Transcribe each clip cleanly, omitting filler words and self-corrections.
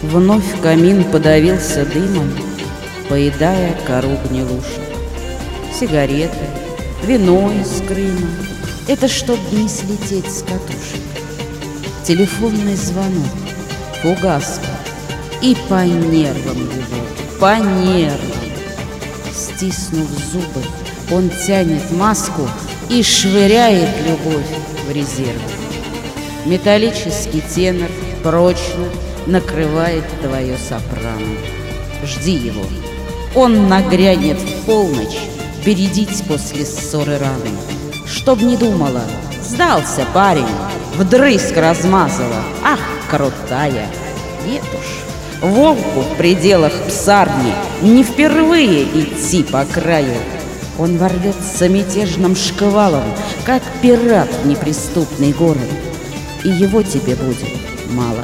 Вновь камин подавился дымом, поедая кору гнилушек. Сигареты, вино из Крыма — это чтоб не слететь с катушек. Телефонный звонок, фугаска, и по нервам его, по нервам. Стиснув зубы, он тянет маску и швыряет любовь в резерв. Металлический тенор прочно накрывает твое сопрано. Жди его. Он нагрянет в полночь бередить после ссоры раны. Чтоб не думала, сдался парень, вдрызг размазала. Ах, крутая! Нет уж, волку в пределах псарни не впервые идти по краю. Он ворвется мятежным шквалом, как пират в неприступный город. И его тебе будет мало.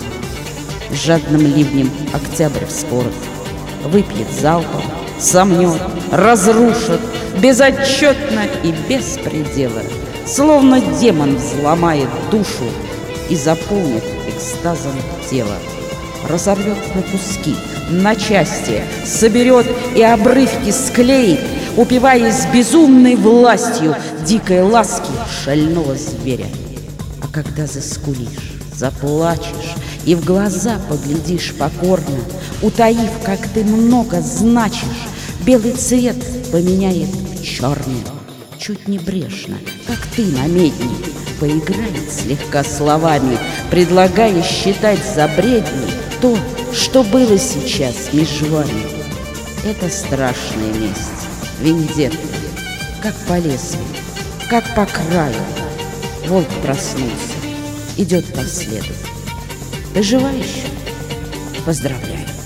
Жадным ливнем октябрь вспорот. Выпьет залпом, сомнет, разрушит, безотчетно и без предела. Словно демон взломает душу и заполнит экстазом тело. Разорвет на куски, на части, соберет и обрывки склеит, упиваясь безумной властью дикой ласки шального зверя. А когда заскулишь, заплачешь и в глаза поглядишь покорно, утаив, как ты много значишь, белый цвет поменяет в черный. Чуть небрежно, как ты на медне, поиграет слегка словами, предлагая считать за бредни то, что было сейчас между вами. Это страшная месть, вендетта, как по лезвию, как по краю. Волк проснулся, идет по следу. Ты жива еще? Поздравляю.